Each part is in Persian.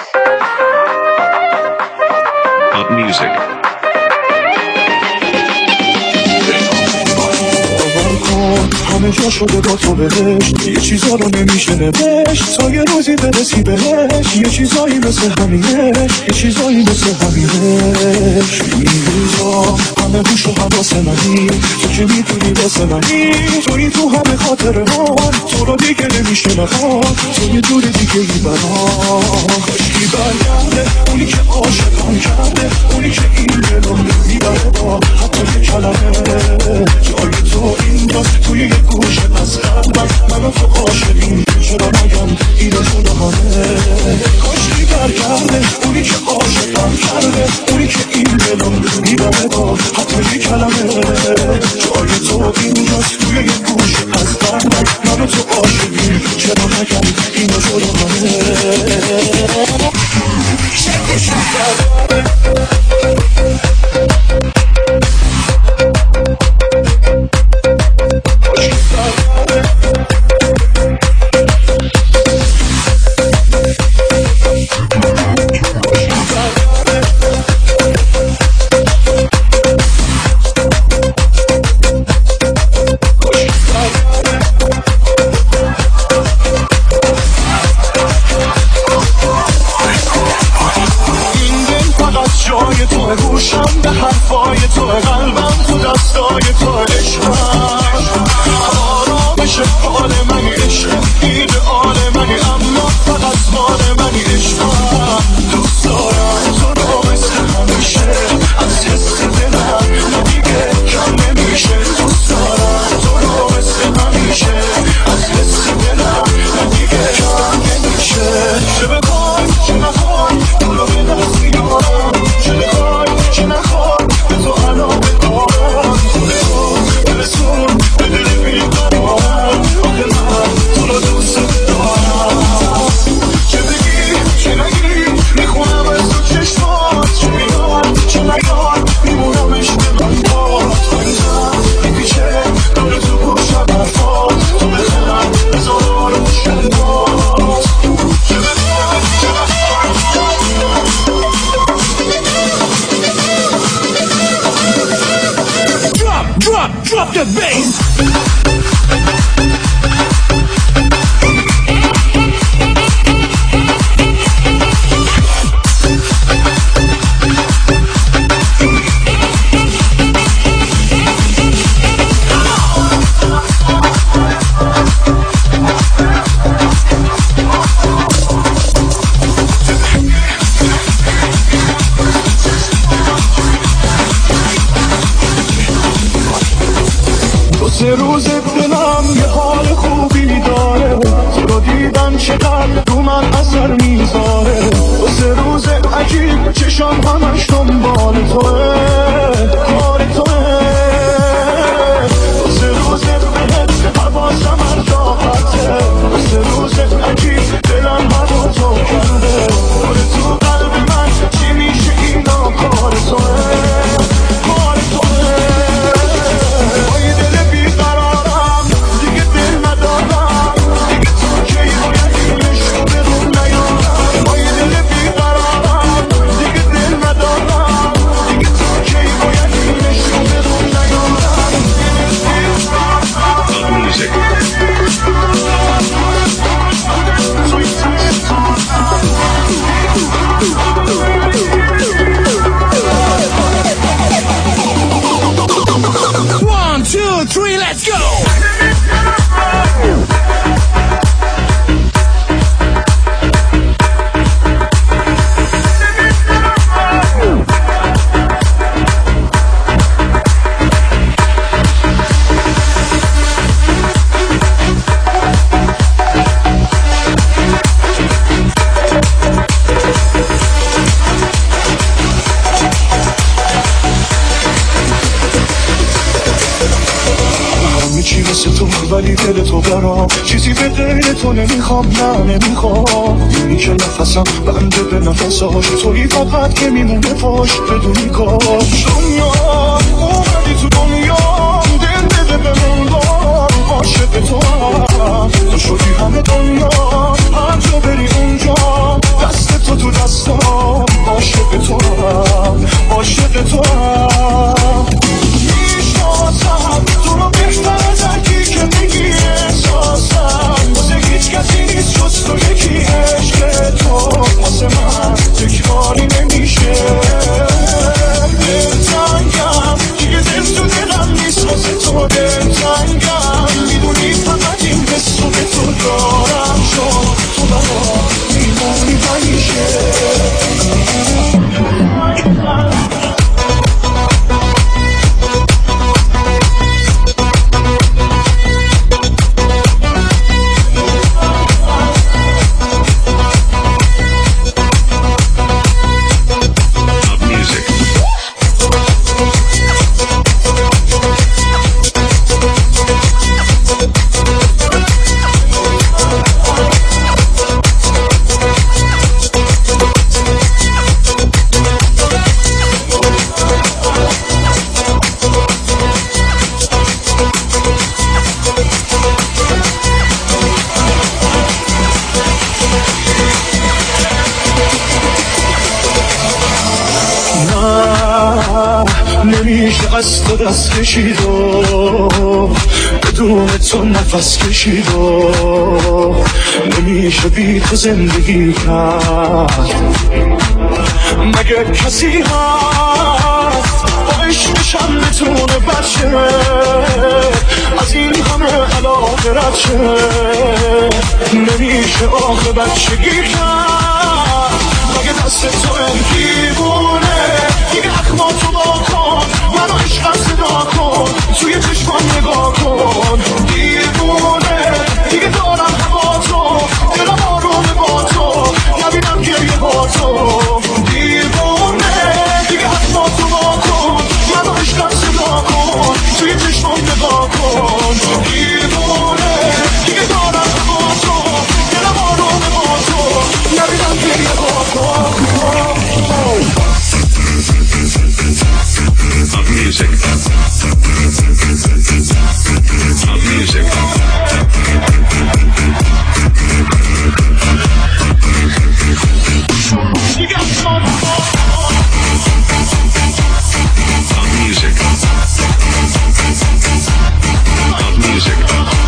Up music. همه جا شده با تو بهشت، یه چیزا رو نمیشه نوشت تا یه روزی برسی بهش. یه چیزایی مثل همینش، یه چیزایی مثل همینش. این روزا همه هوش و حواس منی، تو که میدونی واسه منی، توی تو همه خاطره ها، تو رو دیگه نمیشه نخواد، تو یه جور دیگه ای برام. کاشکی برگرده اونی که عاشقم کرده، اونی که این دلو میبره با حتی یه کلمه. جای تو اینجاست توی یه گوشه از قلبم، منو تو عاشقیم، چرا نگم این جداهانه. کاشکی برگرده اونی که عاشقم کرده، اونی که این دلو میبره با حتی یه کلمه. جای تو اینجاست توی یه گوشه از قلبم، منو تو عاشقیم، چرا نگم این جداهانه. Drop the bass. سه روز دلم یه حال خوبی داره، تو رو دیدن چقدر رو من اثر میذاره. سه روز عجیب چشم همش دنبال توه، کار توه. سه روز بهت حواسم هر جا پرته، سه روز عجیب دلم هوا تو کرده. کار تو قلب من چی میشه اینا کار توه، کار توه. Let's go! ولی دل تو برام چیزی به غیر تو نمیخوام، نه نمیخوام. اینی که نفسم بنده به نفساش، تویی فقط که میمونه پاش بدونی کاش. دنیا اومدی تو دنیا، دل بده بمون عاشق تو هم، تو شدی همه دنیا، هر جا بری اونجا دست تو تو نمیشه از تو دست کشید و بدون تو نفس کشید و نمیشه بی تو زندگی کرد. مگه کسی هست با عشقشم بتونه بچه از این همه علاقه رد شه؟ نمیشه آخه بچگی کرد. مگه دست تو دیوونه دیگه اخماتو با کن، منو عشقم صدا کن، توی چشمان نگاه کن. دیوونه دیگه دارم هوا تو، دلم آرومه با تو، نبینم گریه با تو. دیوونه دیگه اخماتو با کن، منو عشقم صدا کن، توی چشمان نگاه کن. دیوونه دیگه دارم هوا تو، دلم آرومه با تو، نبینم گریه با تو. Up music. Up music. You got some Up music. Up music.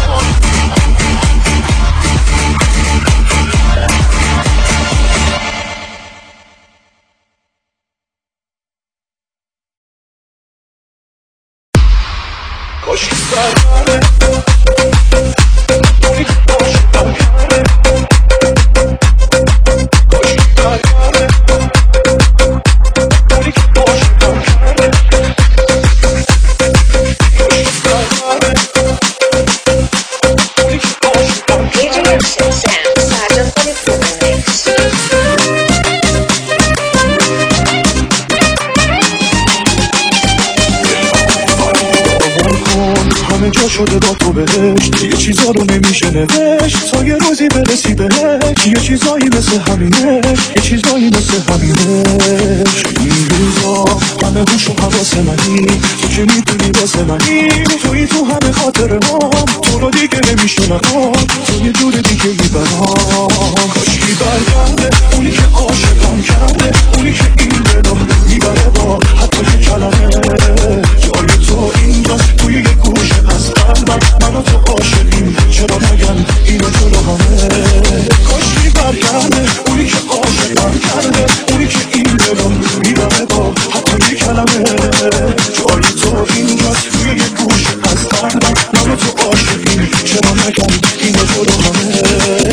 جا شده با تو بهشت، یه چیزا رو نمیشه نوشت تا یه روزی برسی بهش. یه چیزایی مثل همینش، یه چیزایی مثل همینش. این روزا همه هوش و حواس منی، تو که میدونی واسه منی، توی تو همه خاطره هم، تو رو دیگه نمیشه نهام، تو یه جور دیگه میبرام. کاشکی برگرده اونی که عاشقم کرده، اونی که این دلو میبره با حتی یه کلمه. جای تو اینجاست توی یه گوشه از قلبم، من و تو عاشقیم، چرا نگن اینو جلو همه. کاشکی برگرده اونی که عاشقم کرده، اونی که این دلو میبره با حتی یه کلمه. جای تو اینجاست توی یه گوشه از قلبم، من و تو عاشقیم، چرا نگن اینو جلو همه.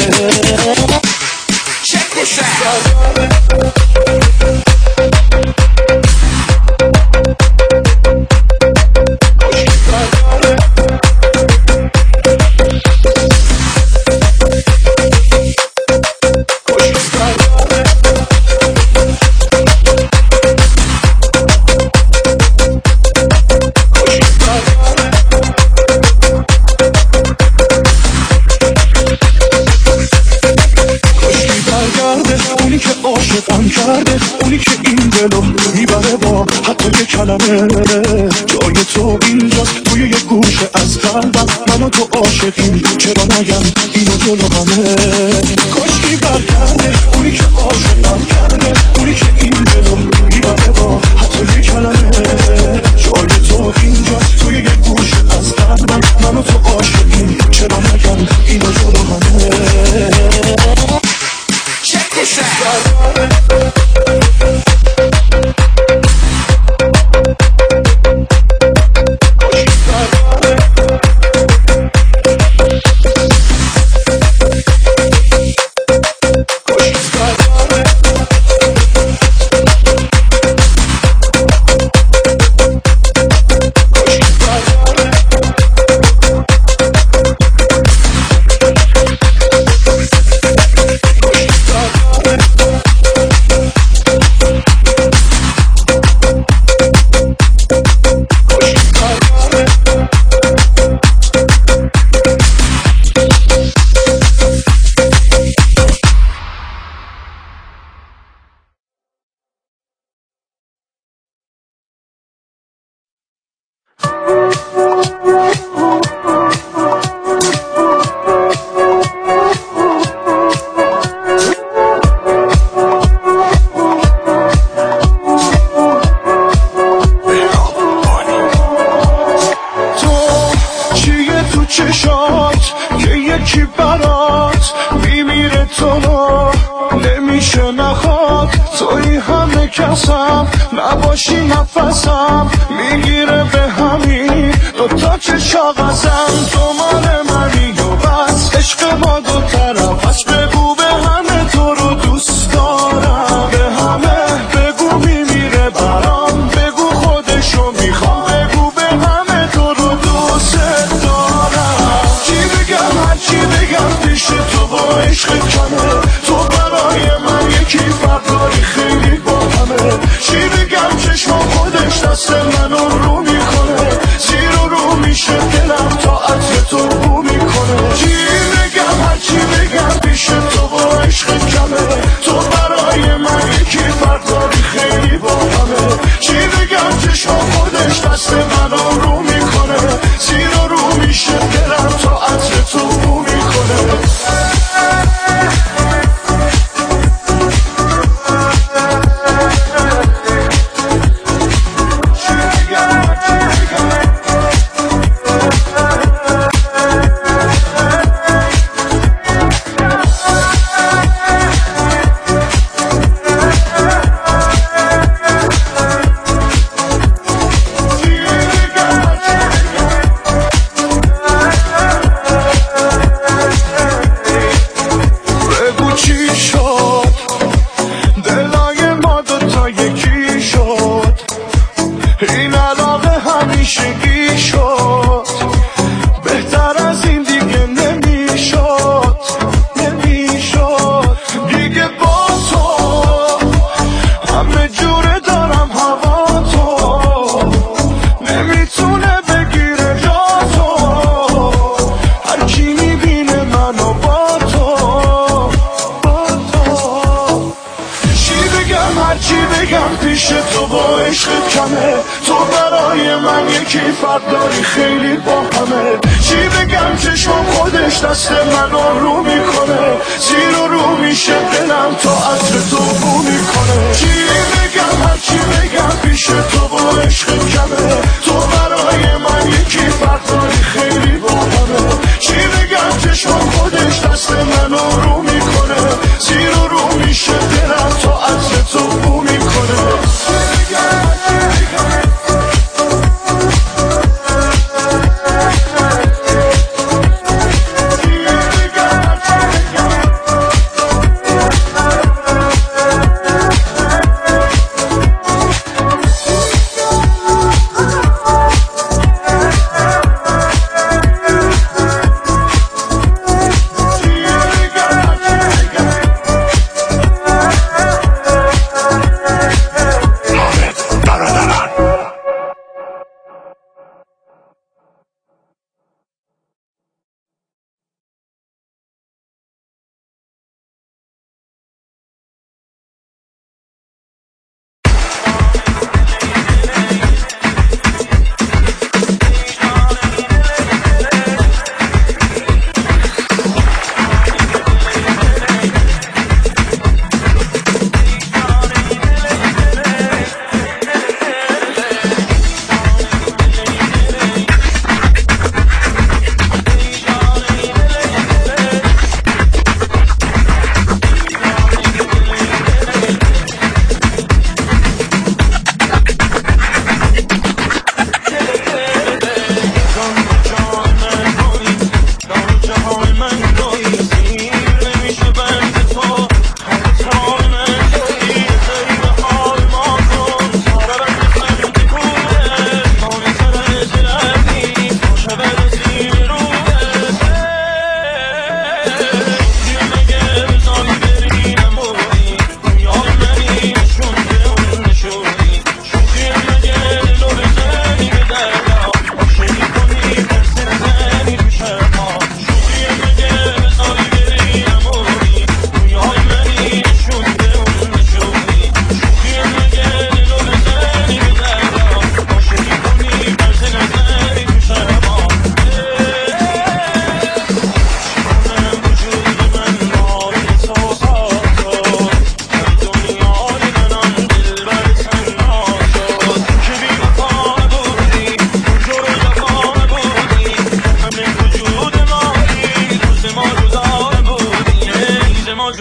Check this out. کرده اونی که این دلو میبره با حتی یه کلمه. جای تو اینجاست توی یه گوشه از قلبم، من و تو عاشقیم، چرا نگم اینو جلو همه. کاشکی برگرده اونی که عاشقم کرده، اونی که این دلو میبره با حتی یه کلمه. جای تو اینجاست توی یه گوشه از قلبم، من و تو عاشقیم، چرا نگم اینو جلو همه. Check this out. تو نمیشه نخواد، توی همه کسم نباشی نفسم میگیره به همین دوتا که شاقسم. تو مال منی و بس عشق ما دو طرف، پس بگو به همه تو رو دوست دارم، به همه بگو میمیره برام، بگو خودشو میخوام، بگو به همه تو رو دوست دارم. چی بگم هرچی بگم پیش تو با عشق کمه، تو برای من یکی فرداری خیلی با همه. چی بگم چشم خودش دست منو رو میکنه، زیر و رو میشه دلم تا عطر تو بو میکنه. چی بگم هرچی بگم پیش تو با عشق کمه، تو برای من یکی فرداری خیلی با همه. چی بگم چشم خودش دست منو رو میکنه، زیر و رو میشه دلم تا عطر تو بو میکنه. این علاقه همیشگی شد، بهتر از این دیگه نمیشد، نمیشد دیگه. با تو همه جوره دارم هوا، تو نمیتونه بگیره جا تو، هر کی میبینه منو با تو، با تو. چی بگم هرچی بگم پیش تو با عشق کمه، تو برای من یکی فرق داری خیلی با همه. چی بگم چشم خودش دست منو رو میکنه، زیر و رو میشه دلم تا عطر تو بو میکنه. چی بگم هرچی بگم پیش تو با عشق کمه، تو برای من یکی فرق داری خیلی با همه. چی بگم چشم خودش دست منو رو میکنه، زیر و رو میشه دلم تا عطر تو بو میکنه.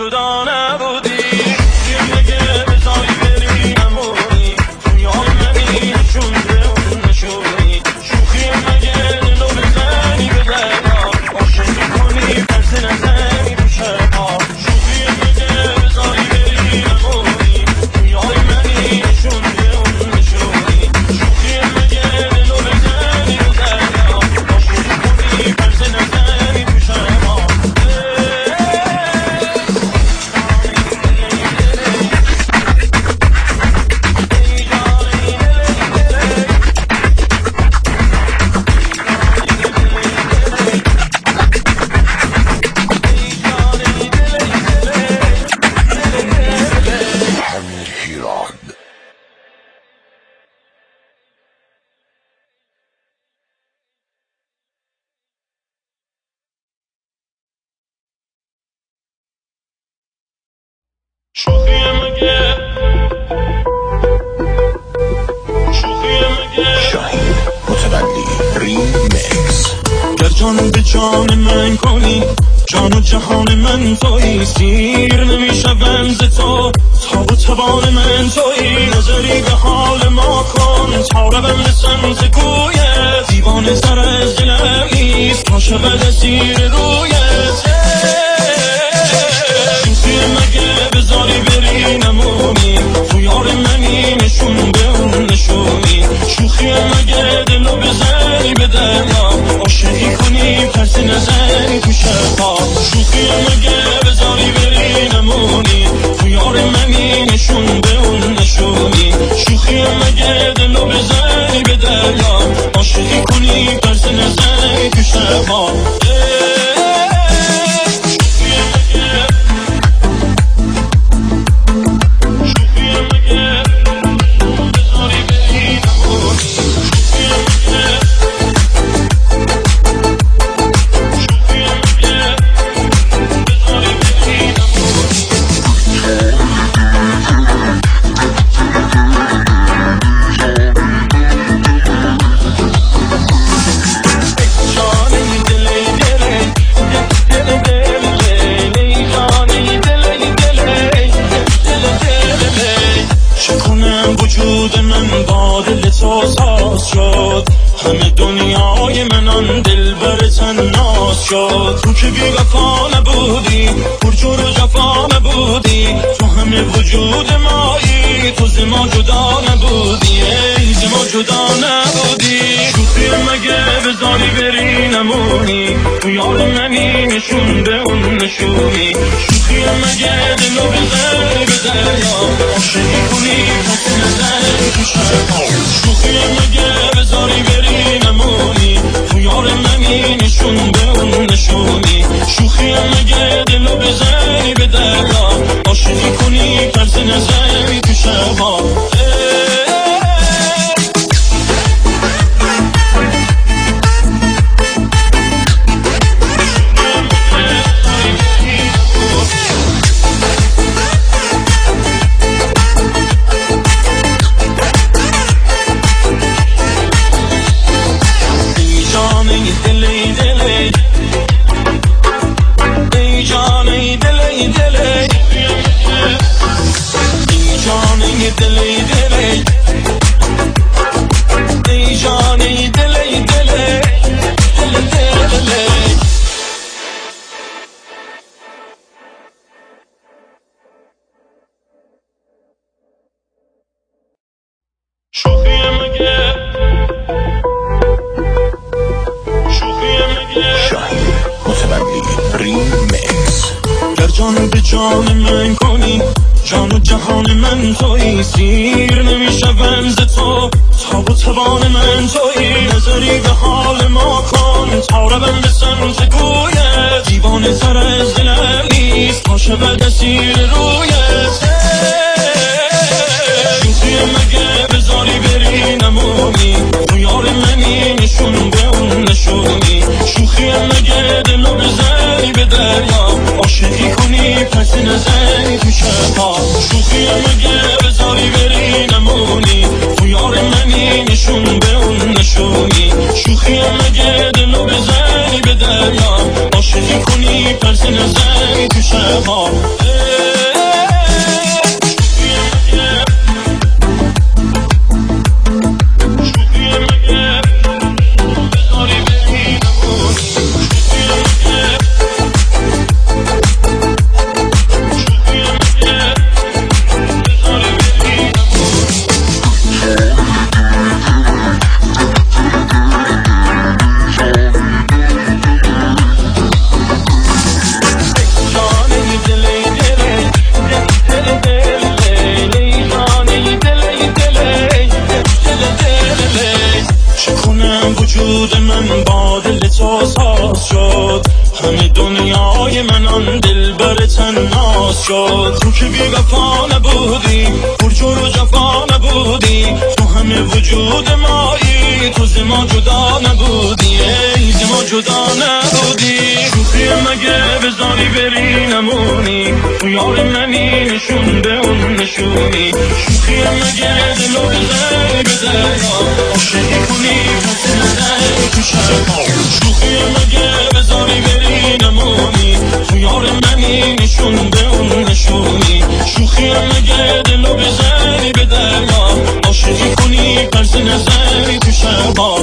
جدا نبودی مگه بزایی بری نمونی توی حال منی نشونده اون نشونی شوخی مگه دلو بزنی به دریا عاشقی کنی پس نزنی تو شبا شوخی مگه بزایی بری نمونی توی حال منی نشونده اون نشونی شوخی مگه دلو بزنی به دریا عاشقی کنی پس نزنی تو شبا شوخی مگه شاهین متولی ریمیکس. گر جان به جان من کنی جان و جهان من تویی سیر نمیشوم ز تو تا و توان من تویی نظری به حال ما کن تا روم به سمت کویت دیوانه تر از دلم نیست تا شود اسیر رویت شوخی مگه بذاری بری نمونی تو یار منی نشون به اون نشونی شوخی مگه دلو بزنی به دریا عاشقی کنی پس نزنی تو شبا شوخی مگه بذاری بری نمونی تو یار منی نشون به اون نشونی شوخی مگه دلو بزنی به دریا عاشقی کنی پس نزنی تو شبا وجود من با دل تو ساز شد همه دنیای من آن دل بر تناز شد تو که بی وفا نبودی پرجور و جفا نبودی تو همه وجود مایی تو ز ما جدا نبودی ای ز ما جدا نبودی شوخی مگه بذاری بری نمونی تو یار منی نشون به اون نشونی شوخی مگه دلو بزنی به دریا عاشقی کنی پس نزنی تو شبا شوخی مگه بذاری بری نمونی تو یار منی نشون به اون نشونی شوخی مگه دلو بزنی به دریا عاشقی کنی پس نزنی تو شبا شاهین متولی ریمیکس. گر جان به جان من کنی جان و جهان من تویی سیر نمیشوم ز تو تا و توان من تویی نظری به حال ما کن تا روم به سمت کویت دیوانه تر از دلم نیست تا شود اسیر رویت شوخی مگه بذاری بری نمونی تو یار منی نشون به اون نشونی شوخی مگه دلو بزنی به دریا عاشقی کنی پس نزنی تو شبا شوخی مگه بذاری بری نمونی تو یار منی نشون به اون نشونی شوخی مگه دلو بزنی به دریا عاشقی کنی پس نزنی تو شبا منان دلبر تناس شد. تو که بی وفا نبودی، پرجور و جفا نبودی، تو همه وجود مایی، تو ز ما جدا نبودی، ای ز ما جدا نبودی. شوخی مگه بذاری بری نمونی، تو یار منی نشون به اون نشونی. شوخی مگه دلو بذاری به دریا، عاشقی کنی پس نزنی تو شبا. شوخی مگه بذاری بری نمونی، تو یار منی نشون به اون نشونی. شوخی مگه دلو بذاری به دریا، عاشقی کنی پس نزنی تو شبا.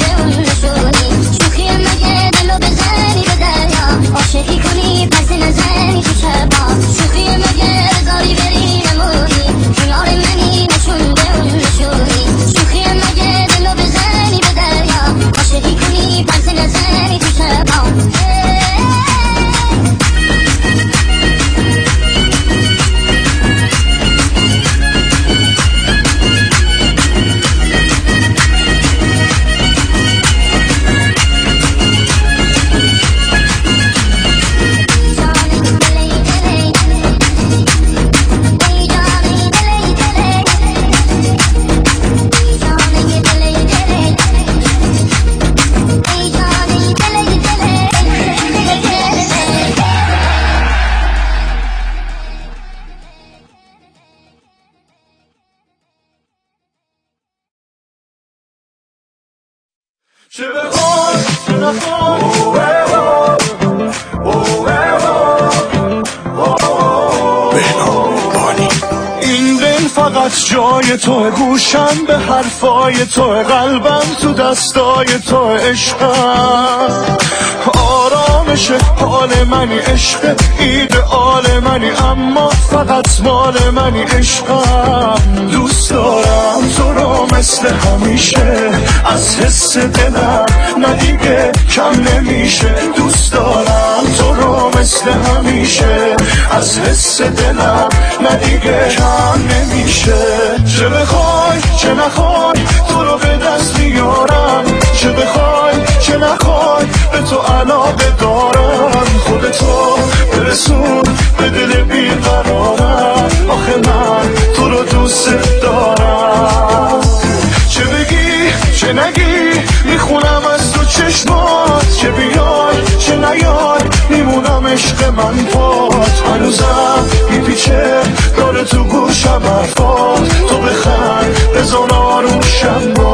عاشقی کنی پس نظر چه بخوای چه نخوای این دل فقط جای تو، گوشم به حرفای تو، قلبم تو دستای تو، عشقم آرامش حال منی، عشق ایدئال منی، اما فقط مال منی، عشقم دوست دارم تو رو مثل همیشه، از حس دلم نه دیگه کم نمیشه، دوست دارم تو رو مثل همیشه، از حس دلم نه دیگه کم نمیشه. چه بخوای چه نخوای تو رو به دست میارم، چه بخوای چه نخوای به تو علاقه دارم، خودتو برسون به دل بیقرارم، آخه من تو رو دوست دارم. چه بگی چه نگی میخونم از تو چشمات، چه بیای چه نیای میمونم عشق من پات، هنوزم میپیچه داره تو گوشم حرفات، تو بخند بزن آروشم